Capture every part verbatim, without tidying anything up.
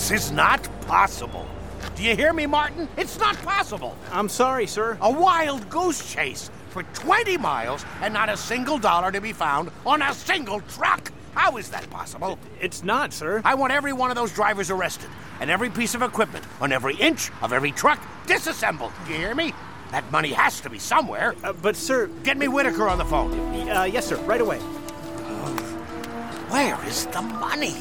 This is not possible. Do you hear me, Martin? It's not possible. I'm sorry, sir. A wild goose chase for twenty miles and not a single dollar to be found on a single truck. How is that possible? It's not, sir. I want every one of those drivers arrested and every piece of equipment on every inch of every truck disassembled. Do you hear me? That money has to be somewhere. Uh, but, sir... Get me Whitaker on the phone. Uh, yes, sir. Right away. Where is the money?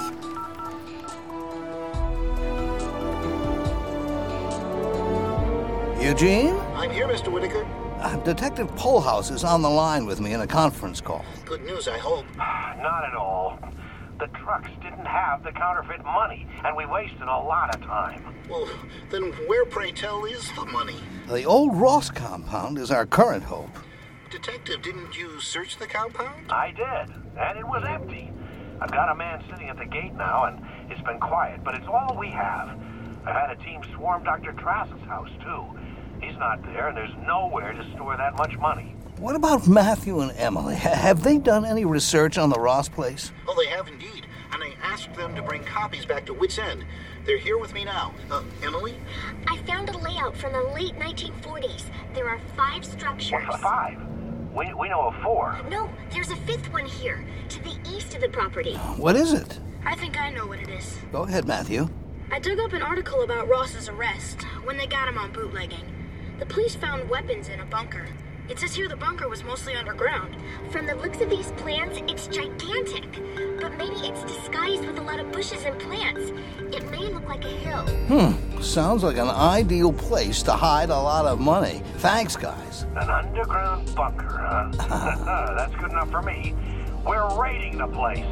Eugene? I'm here, Mister Whitaker. Uh, Detective Polhouse is on the line with me in a conference call. Good news, I hope. Not at all. The trucks didn't have the counterfeit money, and we wasted a lot of time. Well, then where, pray tell, is the money? The old Ross compound is our current hope. Detective, didn't you search the compound? I did, and it was empty. I've got a man sitting at the gate now, and it's been quiet, but it's all we have. I've had a team swarm Doctor Trask's house, too. He's not there, and there's nowhere to store that much money. What about Matthew and Emily? H- have they done any research on the Ross place? Oh, they have indeed, and I asked them to bring copies back to Wits End. They're here with me now. Uh, Emily? I found a layout from the late nineteen forties. There are five structures. What's a five? We, we know of four. No, there's a fifth one here, to the east of the property. What is it? I think I know what it is. Go ahead, Matthew. I dug up an article about Ross's arrest, when they got him on bootlegging. The police found weapons in a bunker. It says here the bunker was mostly underground. From the looks of these plans, it's gigantic. But maybe it's disguised with a lot of bushes and plants. It may look like a hill. Hmm. Sounds like an ideal place to hide a lot of money. Thanks, guys. An underground bunker, huh? That's good enough for me. We're raiding the place.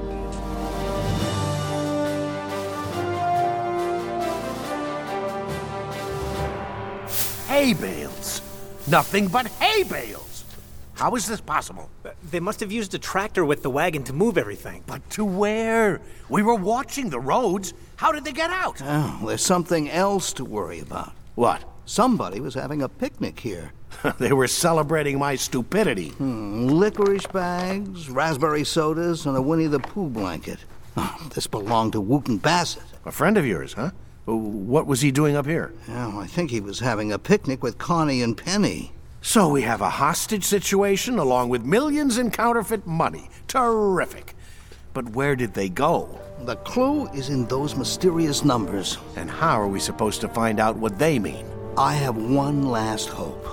Hay bales. Nothing but hay bales. How is this possible? Uh, they must have used a tractor with the wagon to move everything. But to where? We were watching the roads. How did they get out? Oh, there's something else to worry about. What? Somebody was having a picnic here. They were celebrating my stupidity. Hmm, licorice bags, raspberry sodas, and a Winnie the Pooh blanket. Oh, this belonged to Wooten Bassett. A friend of yours, huh? What was he doing up here? Oh, I think he was having a picnic with Connie and Penny. So we have a hostage situation along with millions in counterfeit money. Terrific. But where did they go? The clue is in those mysterious numbers. And how are we supposed to find out what they mean? I have one last hope.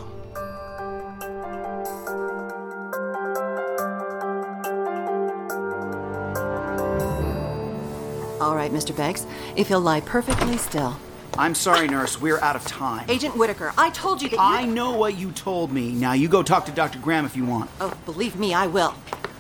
All right, Mister Beggs, if you'll lie perfectly still. I'm sorry, nurse. We're out of time. Agent Whitaker, I told you that you... I know what you told me. Now, you go talk to Doctor Graham if you want. Oh, believe me, I will.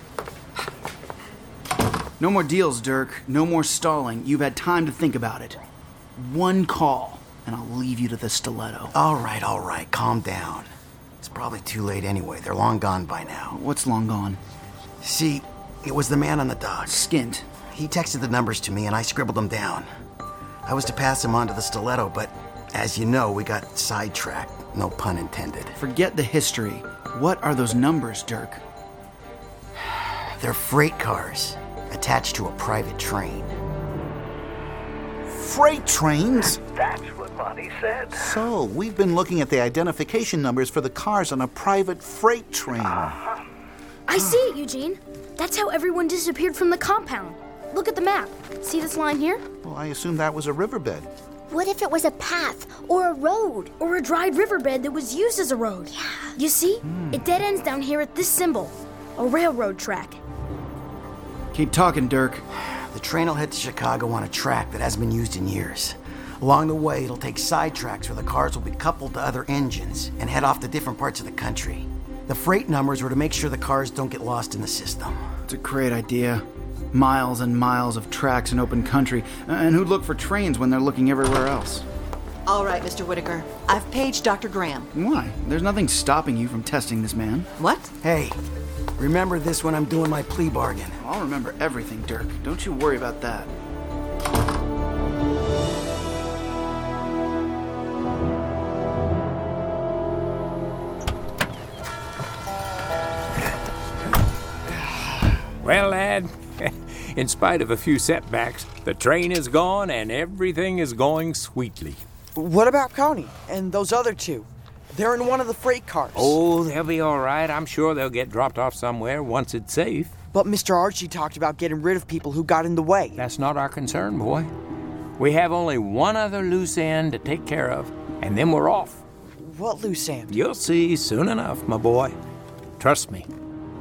No more deals, Dirk. No more stalling. You've had time to think about it. One call, and I'll leave you to the stiletto. All right, all right. Calm down. It's probably too late anyway. They're long gone by now. What's long gone? See, it was the man on the dock. Skint. He texted the numbers to me, and I scribbled them down. I was to pass them on to the stiletto, but as you know, we got sidetracked. No pun intended. Forget the history. What are those numbers, Dirk? They're freight cars attached to a private train. Freight trains? That's what Monty said. So, we've been looking at the identification numbers for the cars on a private freight train. Uh-huh. I see it, Eugene. That's how everyone disappeared from the compound. Look at the map. See this line here? Well, I assumed that was a riverbed. What if it was a path or a road? Or a dried riverbed that was used as a road. Yeah. You see? Mm. It dead ends down here at this symbol. A railroad track. Keep talking, Dirk. The train will head to Chicago on a track that hasn't been used in years. Along the way, it'll take side tracks where the cars will be coupled to other engines and head off to different parts of the country. The freight numbers were to make sure the cars don't get lost in the system. It's a great idea. Miles and miles of tracks in open country. And who'd look for trains when they're looking everywhere else? All right, Mister Whitaker. I've paged Doctor Graham. Why? There's nothing stopping you from testing this man. What? Hey, remember this when I'm doing my plea bargain. I'll remember everything, Dirk. Don't you worry about that. Well, lad, In spite of a few setbacks, the train is gone and everything is going sweetly. What about Connie and those other two? They're in one of the freight cars. Oh, they'll be all right. I'm sure they'll get dropped off somewhere once it's safe. But Mister Archie talked about getting rid of people who got in the way. That's not our concern, boy. We have only one other loose end to take care of, and then we're off. What loose end? You'll see soon enough, my boy. Trust me.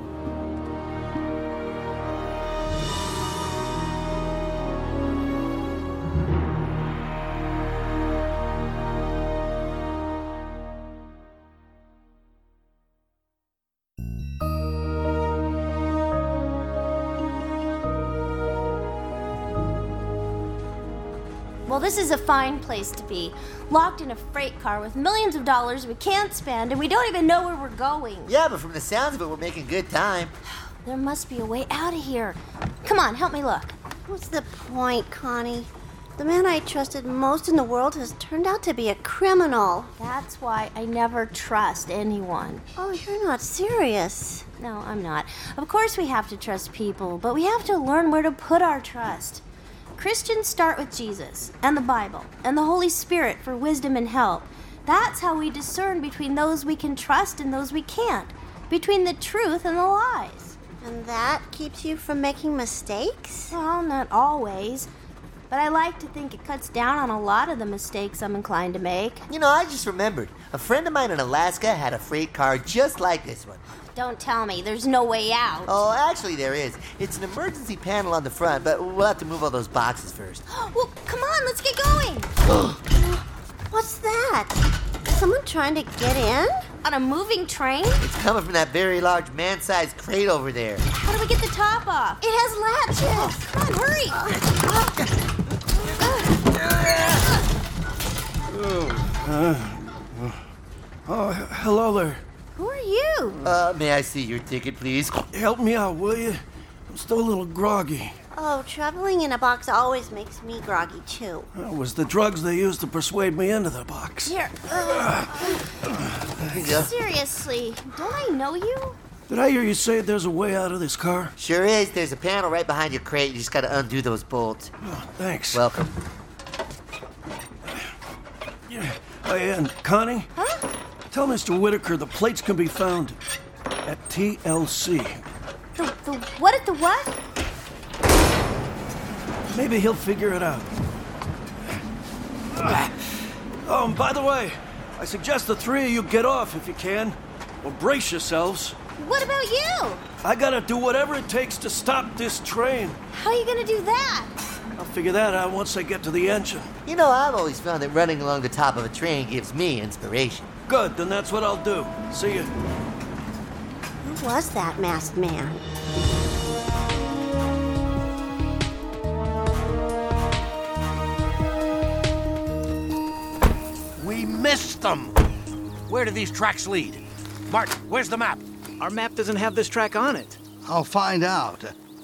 Well, this is a fine place to be. Locked in a freight car with millions of dollars we can't spend, and we don't even know where we're going. Yeah, but from the sounds of it, we're making good time. There must be a way out of here. Come on, help me look. What's the point, Connie? The man I trusted most in the world has turned out to be a criminal. That's why I never trust anyone. Oh, you're not serious. No, I'm not. Of course we have to trust people, but we have to learn where to put our trust. Christians start with Jesus and the Bible and the Holy Spirit for wisdom and help. That's how we discern between those we can trust and those we can't, between the truth and the lies. And that keeps you from making mistakes? Well, not always. But I like to think it cuts down on a lot of the mistakes I'm inclined to make. You know, I just remembered. A friend of mine in Alaska had a freight car just like this one. Don't tell me. There's no way out. Oh, actually there is. It's an emergency panel on the front, but we'll have to move all those boxes first. Well, come on, let's get going. What's that? Is someone trying to get in? On a moving train? It's coming from that very large man-sized crate over there. How do we get the top off? It has latches. Come on, hurry. Uh, oh, hello there. Who are you? Uh, may I see your ticket, please? Help me out, will you? I'm still a little groggy. Oh, traveling in a box always makes me groggy, too. It was the drugs they used to persuade me into the box. Here. Uh, seriously, don't I know you? Did I hear you say there's a way out of this car? Sure is. There's a panel right behind your crate. You just gotta undo those bolts. Oh, thanks. Welcome. Yeah. Hey, and Connie? Huh? Tell Mister Whitaker the plates can be found at T L C. The, the what at the what? Maybe he'll figure it out. Oh, and by the way, I suggest the three of you get off if you can. Or brace yourselves. What about you? I gotta do whatever it takes to stop this train. How are you gonna do that? I'll figure that out once I get to the engine. You know, I've always found that running along the top of a train gives me inspiration. Good, then that's what I'll do. See you. Who was that masked man? We missed them! Where do these tracks lead? Martin, where's the map? Our map doesn't have this track on it. I'll find out.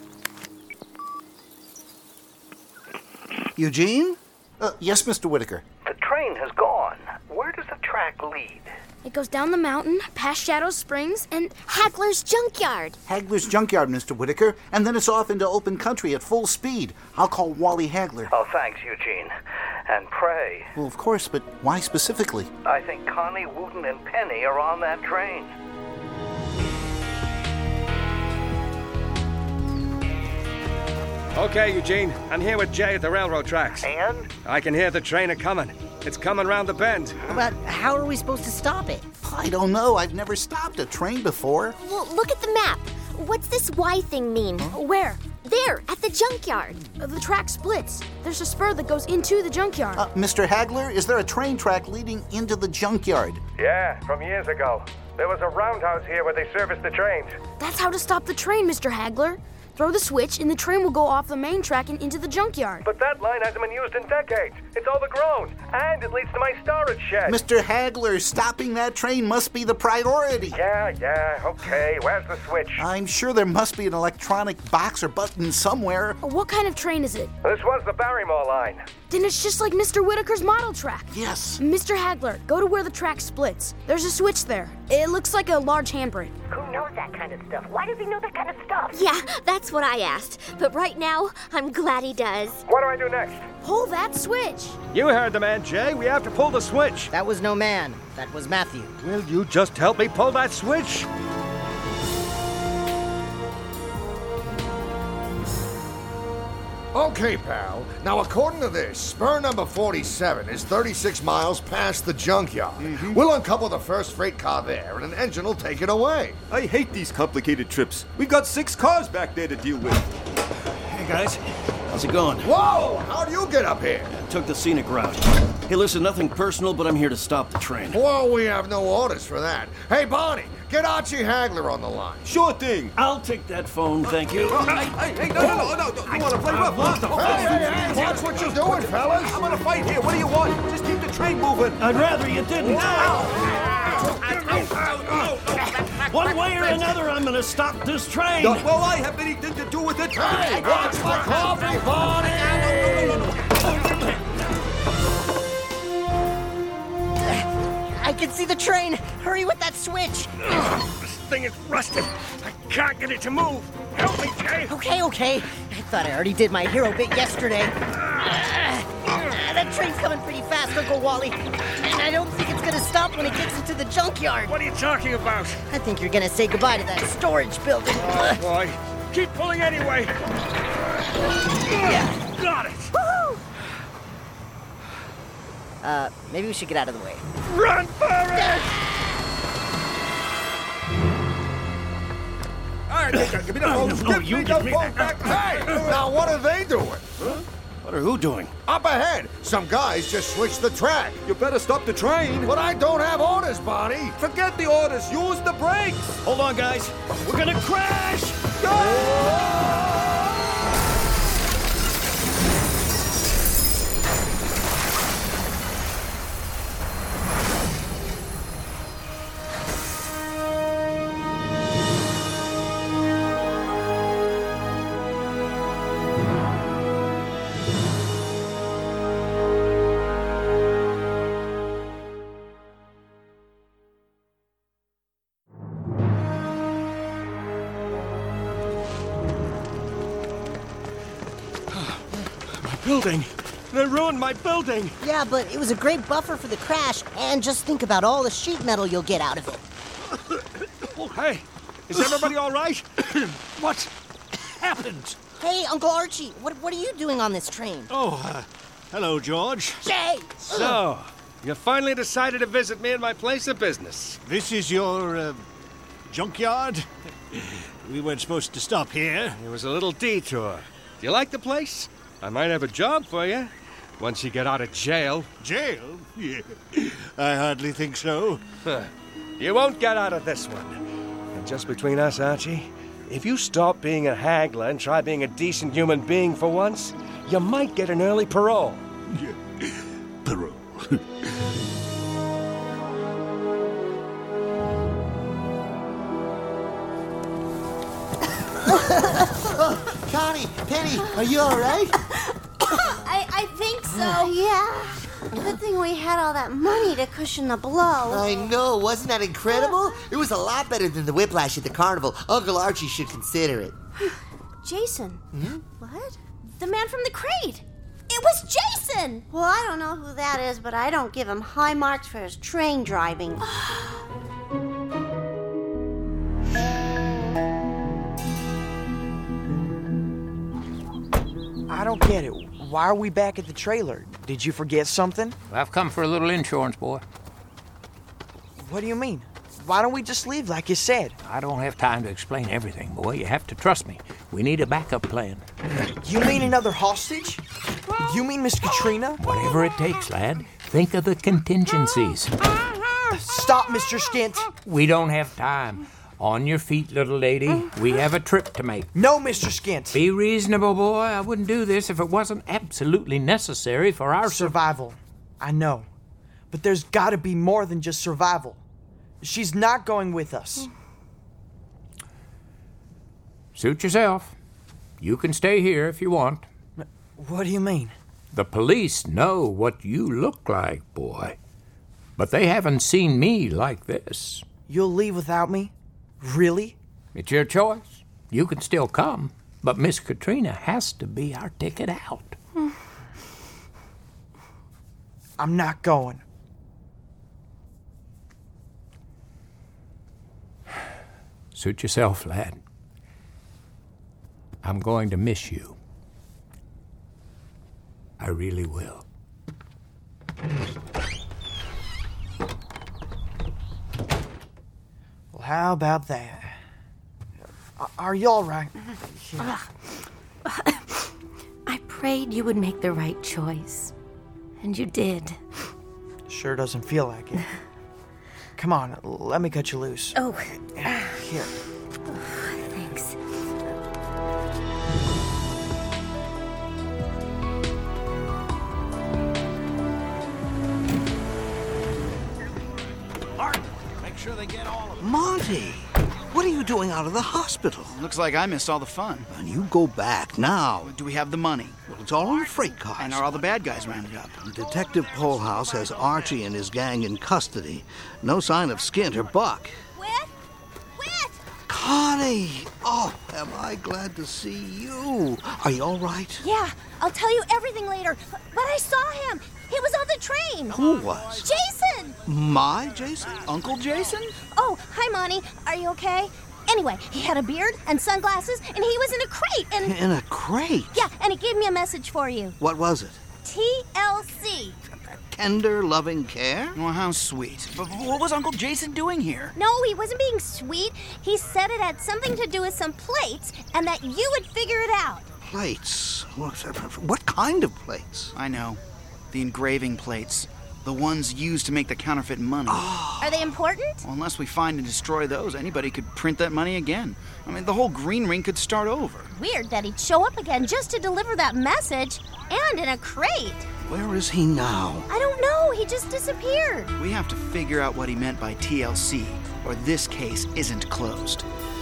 Eugene? Uh, yes, Mister Whitaker. The train has gone. Where does the track lead? It goes down the mountain, past Shadow Springs, and Hagler's Junkyard. Hagler's Junkyard, Mister Whitaker, and then it's off into open country at full speed. I'll call Wally Hagler. Oh, thanks, Eugene. And pray. Well, of course, but why specifically? I think Connie, Wooten, and Penny are on that train. Okay, Eugene. I'm here with Jay at the railroad tracks. And? I can hear the train a-coming. It's coming round the bend. But how are we supposed to stop it? I don't know. I've never stopped a train before. Well, look at the map. What's this Y thing mean? Huh? Where? There, at the junkyard. Uh, the track splits. There's a spur that goes into the junkyard. Uh, Mister Hagler, is there a train track leading into the junkyard? Yeah, from years ago. There was a roundhouse here where they serviced the trains. That's how to stop the train, Mister Hagler. Throw the switch and the train will go off the main track and into the junkyard. But that line hasn't been used in decades. It's overgrown, and it leads to my storage shed. Mister Hagler, stopping that train must be the priority. Yeah, yeah, okay. Where's the switch? I'm sure there must be an electronic box or button somewhere. What kind of train is it? This was the Barrymore line. Then it's just like Mister Whitaker's model track. Yes. Mister Hagler, go to where the track splits. There's a switch there. It looks like a large handbrake. Who knows that kind of stuff? Why does he know that kind of stuff? Yeah, that's what I asked. But right now, I'm glad he does. What do I do next? Pull that switch. You heard the man, Jay. We have to pull the switch. That was no man. That was Matthew. Will you just help me pull that switch? Okay, pal. Now, according to this, spur number forty-seven is thirty-six miles past the junkyard. Mm-hmm. We'll uncouple the first freight car there, and an engine will take it away. I hate these complicated trips. We've got six cars back there to deal with. Hey, guys. How's it going? Whoa! How'd you get up here? Took the scenic route. Hey, listen, nothing personal, but I'm here to stop the train. Well, we have no orders for that. Hey, Barney, get Archie Hagler on the line. Sure thing. I'll take that phone, thank you. Hey, hey, hey, no, no, no, no. You want to play rough, huh? Hey, hey, hey, watch what you're doing, fellas. I'm gonna fight here. What do you want? Just keep the train moving. I'd rather you didn't. One way or another, I'm gonna stop this train. Not will I have anything to do with it. Hey, watch my coffee, Barney! I can see the train. Hurry with that switch. This thing is rusted. I can't get it to move. Help me, Jay. Okay, okay. I thought I already did my hero bit yesterday. Uh, that train's coming pretty fast, Uncle Wally. And I don't think it's gonna stop when it gets into the junkyard. What are you talking about? I think you're gonna say goodbye to that storage building. Oh, boy. Keep pulling anyway. Yeah. Got it. Woohoo! Uh, maybe we should get out of the way. Run for it! All right, give me the phone. No, no, you give me phone back. Hey, now what are they doing? Huh? What are who doing? Up ahead, some guys just switched the track. You better stop the train. But I don't have orders, Barney. Forget the orders. Use the brakes. Hold on, guys. We're gonna crash! Go! Building. They ruined my building. Yeah, but it was a great buffer for the crash, and just think about all the sheet metal you'll get out of it. Oh, hey, is everybody all right? What happened? Hey, Uncle Archie, what what are you doing on this train? Oh, uh, hello, George. Jay! So, you finally decided to visit me in my place of business. This is your, uh, junkyard? We weren't supposed to stop here. It was a little detour. Do you like the place? I might have a job for you once you get out of jail. Jail? Yeah. I hardly think so. Huh. You won't get out of this one. And just between us, Archie, if you stop being a haggler and try being a decent human being for once, you might get an early parole. Yeah. Parole. Connie, Penny, are you all right? I, I think so. Yeah. Good thing we had all that money to cushion the blow. I know, wasn't that incredible? It was a lot better than the whiplash at the carnival. Uncle Archie should consider it. Jason. Hmm? What? The man from the crate. It was Jason! Well, I don't know who that is, but I don't give him high marks for his train driving. I don't get it. Why are we back at the trailer? Did you forget something? I've come for a little insurance, boy. What do you mean? Why don't we just leave like you said? I don't have time to explain everything, boy. You have to trust me. We need a backup plan. You mean another hostage? You mean Miss Katrina? Whatever it takes, lad. Think of the contingencies. Stop, Mister Skint. We don't have time. On your feet, little lady. We have a trip to make. No, Mister Skint. Be reasonable, boy. I wouldn't do this if it wasn't absolutely necessary for our survival. I know. But there's got to be more than just survival. She's not going with us. Suit yourself. You can stay here if you want. What do you mean? The police know what you look like, boy. But they haven't seen me like this. You'll leave without me? Really? It's your choice. You can still come, but Miss Katrina has to be our ticket out. I'm not going. Suit yourself, lad. I'm going to miss you. I really will. Well, how about that? Are you all right? Uh, I prayed you would make the right choice. And you did. Sure doesn't feel like it. Come on, let me cut you loose. Oh. Here. Oh, thanks. Martin, make sure they get all of them. Monty, what are you doing out of the hospital? Looks like I missed all the fun. And you go back now. Do we have the money? Well, it's all in the freight cars. And are all the bad guys rounded up? Detective Polehouse has Archie and his gang in custody. No sign of Skint or Buck. Whit? Whit! Connie! Oh, am I glad to see you. Are you all right? Yeah, I'll tell you everything later. But I saw him. He was on the train. Who was? Jason! My Jason? Uncle Jason? Oh, hi, Monty. Are you okay? Anyway, he had a beard and sunglasses, and he was in a crate, and... In a crate? Yeah, and he gave me a message for you. What was it? T L C. Tender, loving care? Well, how sweet. But what was Uncle Jason doing here? No, he wasn't being sweet. He said it had something to do with some plates, and that you would figure it out. Plates? What, what kind of plates? I know. The engraving plates. The ones used to make the counterfeit money. Oh. Are they important? Well, unless we find and destroy those, anybody could print that money again. I mean, the whole green ring could start over. Weird that he'd show up again just to deliver that message, and in a crate. Where is he now? I don't know. He just disappeared. We have to figure out what he meant by T L C, or this case isn't closed.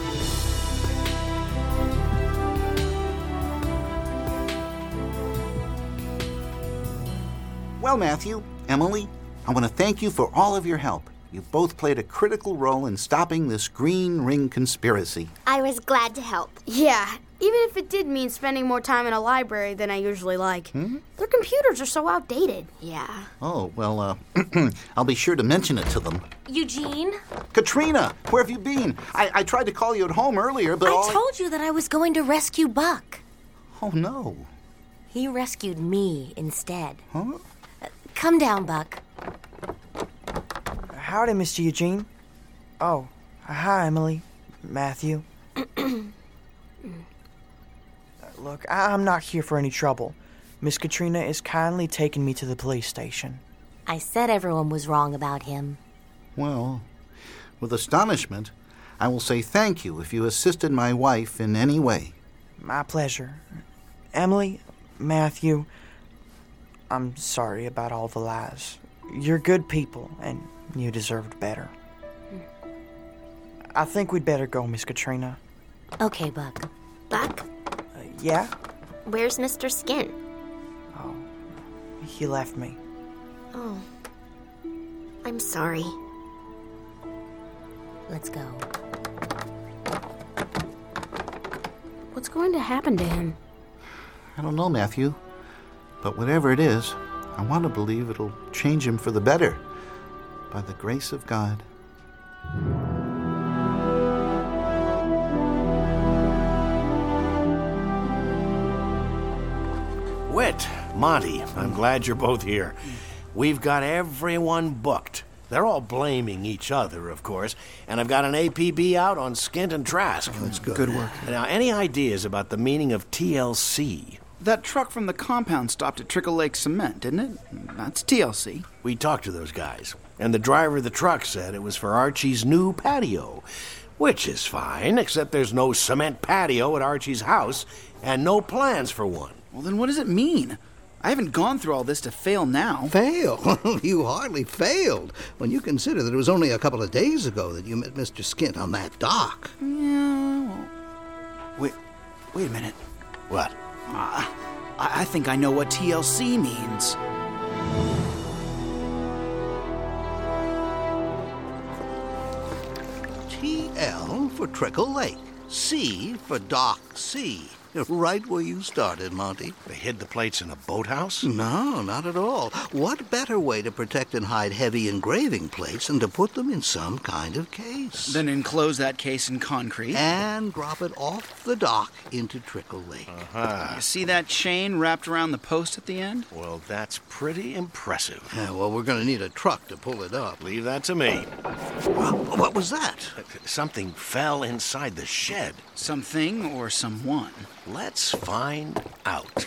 Well, Matthew, Emily, I want to thank you for all of your help. You've both played a critical role in stopping this green ring conspiracy. I was glad to help. Yeah, even if it did mean spending more time in a library than I usually like. Hmm? Their computers are so outdated. Yeah. Oh, well, uh, I'll be sure to mention it to them. Eugene? Katrina, where have you been? I, I tried to call you at home earlier, but I all told you that I was going to rescue Buck. Oh, no. He rescued me instead. Huh? Uh, come down, Buck. Howdy, Mister Eugene. Oh, hi, Emily. Matthew. Look, I'm not here for any trouble. Miss Katrina is kindly taking me to the police station. I said everyone was wrong about him. Well, with astonishment, I will say thank you if you assisted my wife in any way. My pleasure. Emily, Matthew, I'm sorry about all the lies. You're good people, and you deserved better. I think we'd better go, Miss Katrina. Okay, Buck. Buck? Uh, yeah? Where's Mister Skint? Oh, he left me. Oh. I'm sorry. Let's go. What's going to happen to him? I don't know, Matthew. But whatever it is, I want to believe it'll change him for the better. By the grace of God. Whit, Monty, I'm glad you're both here. We've got everyone booked. They're all blaming each other, of course, and I've got an A P B out on Skint and Trask. Oh, that's good. Good work. Now, any ideas about the meaning of T L C? That truck from the compound stopped at Trickle Lake Cement, didn't it? That's T L C. We talked to those guys, and the driver of the truck said it was for Archie's new patio, which is fine, except there's no cement patio at Archie's house and no plans for one. Well, then what does it mean? I haven't gone through all this to fail now. Fail? You hardly failed when you consider that it was only a couple of days ago that you met Mister Skint on that dock. Yeah, well... Wait, wait a minute. What? Uh, I, I think I know what T L C means. T L for Trickle Lake. C for Dock C. Right where you started, Monty. They hid the plates in a boathouse? No, not at all. What better way to protect and hide heavy engraving plates than to put them in some kind of case? Then enclose that case in concrete. And drop it off the dock into Trickle Lake. Uh-huh. You see that chain wrapped around the post at the end? Well, that's pretty impressive. Yeah, well, we're going to need a truck to pull it up. Leave that to me. What was that? Something fell inside the shed. Something or someone? Let's find out.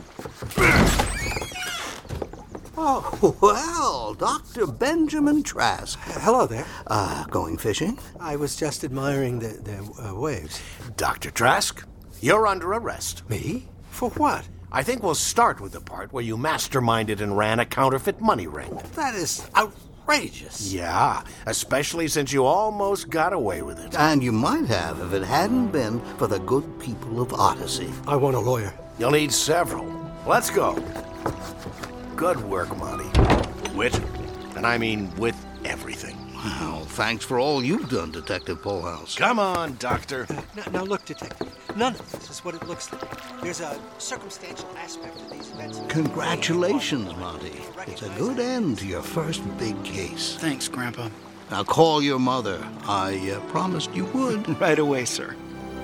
Oh, well, Doctor Benjamin Trask. Hello there. Uh, going fishing? I was just admiring the, the uh, waves. Doctor Trask, you're under arrest. Me? For what? I think we'll start with the part where you masterminded and ran a counterfeit money ring. That is outrageous. Yeah, especially since you almost got away with it. And you might have if it hadn't been for the good people of Odyssey. I want a lawyer. You'll need several. Let's go. Good work, Monty. Wit, and I mean with everything. Well, thanks for all you've done, Detective Polhouse. Come on, Doctor. Uh, now, now, look, Detective. None of this is what it looks like. There's a circumstantial aspect to these events. Congratulations, Monty. It's a good end to your first big case. Thanks, Grandpa. Now call your mother. I uh, promised you would. Right away, sir.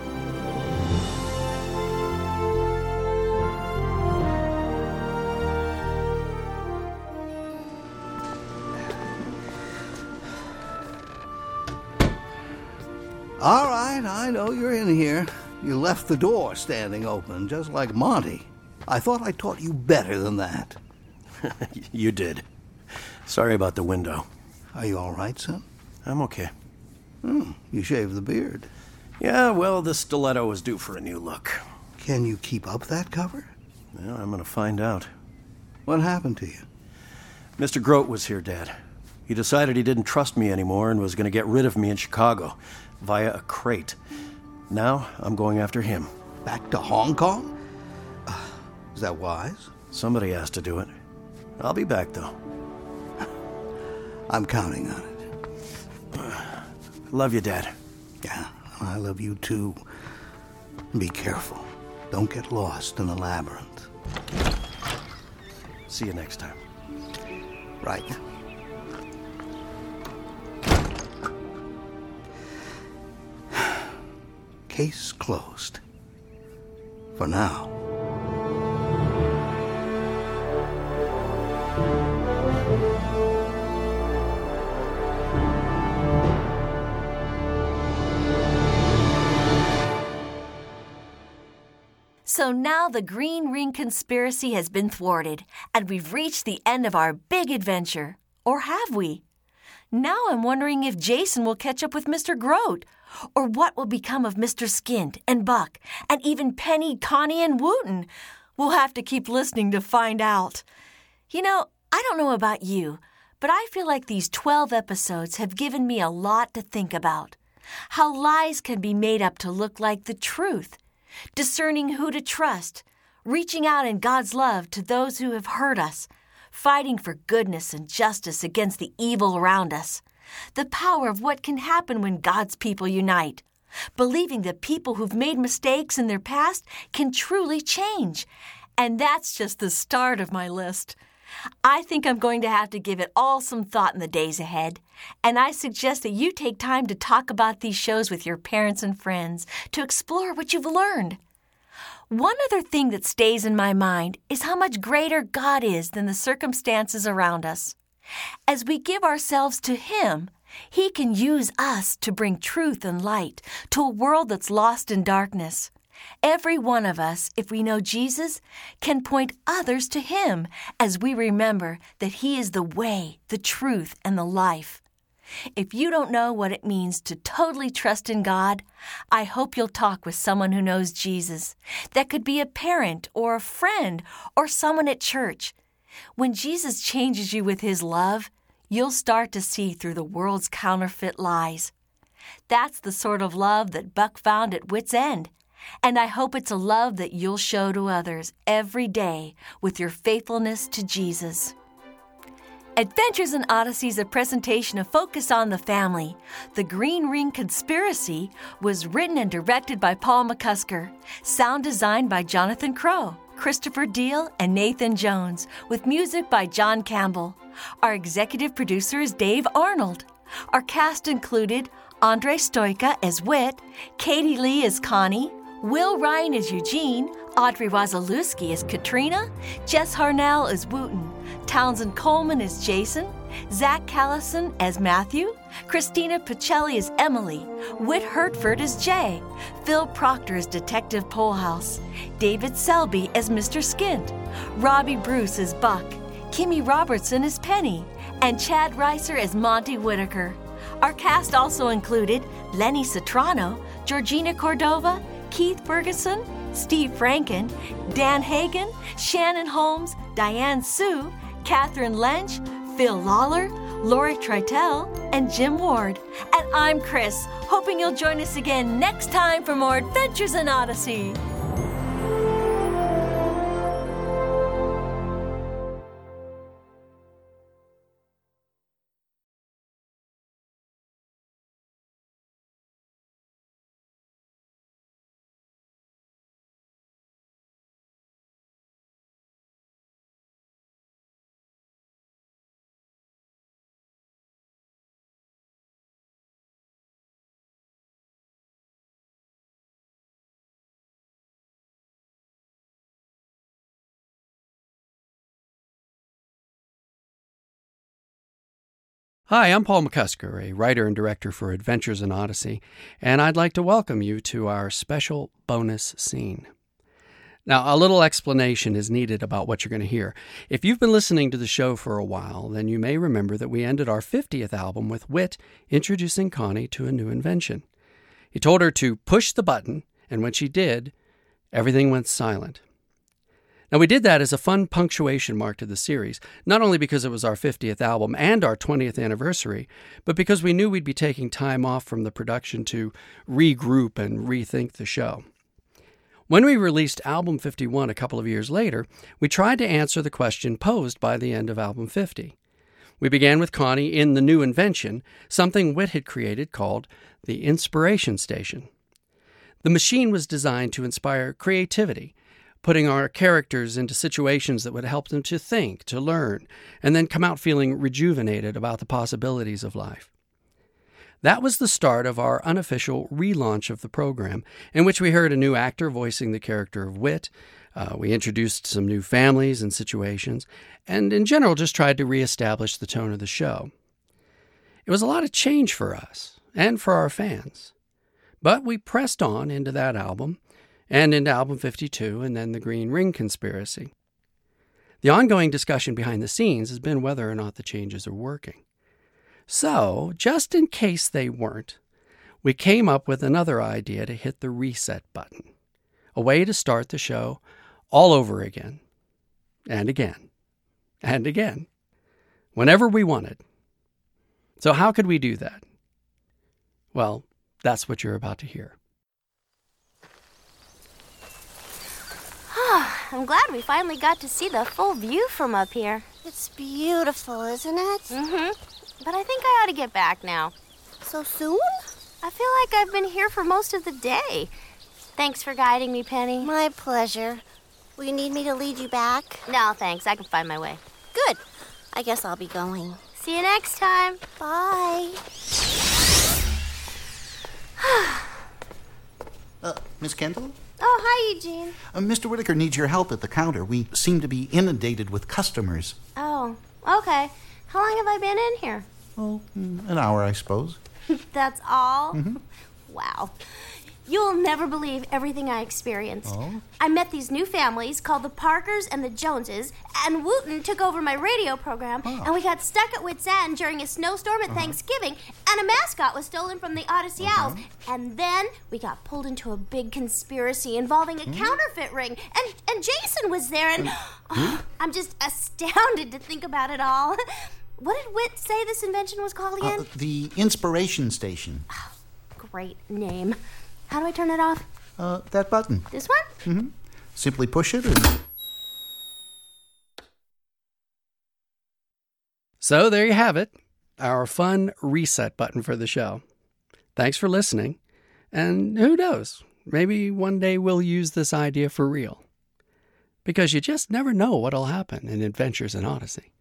All right, I know you're in here. You left the door standing open, just like Monty. I thought I taught you better than that. You did. Sorry about the window. Are you all right, son? I'm okay. Hmm, you shaved the beard. Yeah, well, the stiletto was due for a new look. Can you keep up that cover? Well, I'm gonna find out. What happened to you? Mister Grote was here, Dad. He decided he didn't trust me anymore and was gonna get rid of me in Chicago via a crate. Now, I'm going after him. Back to Hong Kong? Uh, is that wise? Somebody has to do it. I'll be back, though. I'm counting on it. Love you, Dad. Yeah, I love you, too. Be careful. Don't get lost in the labyrinth. See you next time. Right. Case closed. For now. So now the Green Ring conspiracy has been thwarted, and we've reached the end of our big adventure. Or have we? Now I'm wondering if Jason will catch up with Mister Grote, or what will become of Mister Skint and Buck, and even Penny, Connie, and Wooten. We'll have to keep listening to find out. You know, I don't know about you, but I feel like these twelve episodes have given me a lot to think about. How lies can be made up to look like the truth, discerning who to trust, reaching out in God's love to those who have hurt us, fighting for goodness and justice against the evil around us, the power of what can happen when God's people unite, believing that people who've made mistakes in their past can truly change. And that's just the start of my list. I think I'm going to have to give it all some thought in the days ahead, and I suggest that you take time to talk about these shows with your parents and friends to explore what you've learned. One other thing that stays in my mind is how much greater God is than the circumstances around us. As we give ourselves to Him, He can use us to bring truth and light to a world that's lost in darkness. Every one of us, if we know Jesus, can point others to Him as we remember that He is the way, the truth, and the life. If you don't know what it means to totally trust in God, I hope you'll talk with someone who knows Jesus. That could be a parent or a friend or someone at church. When Jesus changes you with His love, you'll start to see through the world's counterfeit lies. That's the sort of love that Buck found at Wit's End. And I hope it's a love that you'll show to others every day with your faithfulness to Jesus. Adventures in Odyssey is a presentation of Focus on the Family. The Green Ring Conspiracy was written and directed by Paul McCusker. Sound designed by Jonathan Crow, Christopher Deal, and Nathan Jones, with music by John Campbell. Our executive producer is Dave Arnold. Our cast included Andre Stoica as Whit, Katie Lee as Connie, Will Ryan as Eugene, Audrey Wazalewski as Katrina, Jess Harnell as Wooten, Townsend Coleman as Jason, Zach Callison as Matthew, Christina Pacelli as Emily, Whit Hertford as Jay, Phil Proctor as Detective Polehouse, David Selby as Mister Skint, Robbie Bruce as Buck, Kimmy Robertson as Penny, and Chad Reiser as Monty Whitaker. Our cast also included Lenny Sotrano, Georgina Cordova, Keith Ferguson, Steve Franken, Dan Hagen, Shannon Holmes, Diane Sue, Catherine Lench, Phil Lawler, Lori Tritel, and Jim Ward. And I'm Chris, hoping you'll join us again next time for more Adventures in Odyssey. Hi, I'm Paul McCusker, a writer and director for Adventures in Odyssey, and I'd like to welcome you to our special bonus scene. Now, a little explanation is needed about what you're going to hear. If you've been listening to the show for a while, then you may remember that we ended our fiftieth album with Whit introducing Connie to a new invention. He told her to push the button, and when she did, everything went silent. Now, we did that as a fun punctuation mark to the series, not only because it was our fiftieth album and our twentieth anniversary, but because we knew we'd be taking time off from the production to regroup and rethink the show. When we released Album fifty-one a couple of years later, we tried to answer the question posed by the end of Album fifty. We began with Connie in the new invention, something Whit had created called the Inspiration Station. The machine was designed to inspire creativity, putting our characters into situations that would help them to think, to learn, and then come out feeling rejuvenated about the possibilities of life. That was the start of our unofficial relaunch of the program, in which we heard a new actor voicing the character of Whit. Uh, we introduced some new families and situations, and in general just tried to reestablish the tone of the show. It was a lot of change for us, and for our fans. But we pressed on into that album, and into Album fifty-two, and then the Green Ring Conspiracy. The ongoing discussion behind the scenes has been whether or not the changes are working. So, just in case they weren't, we came up with another idea to hit the reset button, a way to start the show all over again, and again, and again, whenever we wanted. So how could we do that? Well, that's what you're about to hear. I'm glad we finally got to see the full view from up here. It's beautiful, isn't it? Mm-hmm. But I think I ought to get back now. So soon? I feel like I've been here for most of the day. Thanks for guiding me, Penny. My pleasure. Will you need me to lead you back? No, thanks. I can find my way. Good. I guess I'll be going. See you next time. Bye. uh, Miss Kendall? Oh, hi, Eugene. Uh, Mister Whitaker needs your help at the counter. We seem to be inundated with customers. Oh, okay. How long have I been in here? Oh, an hour, I suppose. That's all? Mm-hmm. Wow. You'll never believe everything I experienced. Oh? I met these new families called the Parkers and the Joneses, and Wooten took over my radio program, oh. and we got stuck at Wits End during a snowstorm at uh-huh. Thanksgiving, and a mascot was stolen from the Odyssey uh-huh. Owls. And then we got pulled into a big conspiracy involving a mm. counterfeit ring, and, and Jason was there, and oh, I'm just astounded to think about it all. What did Whit say this invention was called again? Uh, the Inspiration Station. Oh, great name. How do I turn it off? Uh, that button. This one? Mm-hmm. Simply push it and... So there you have it, our fun reset button for the show. Thanks for listening, and who knows, maybe one day we'll use this idea for real. Because you just never know what'll happen in Adventures in Odyssey.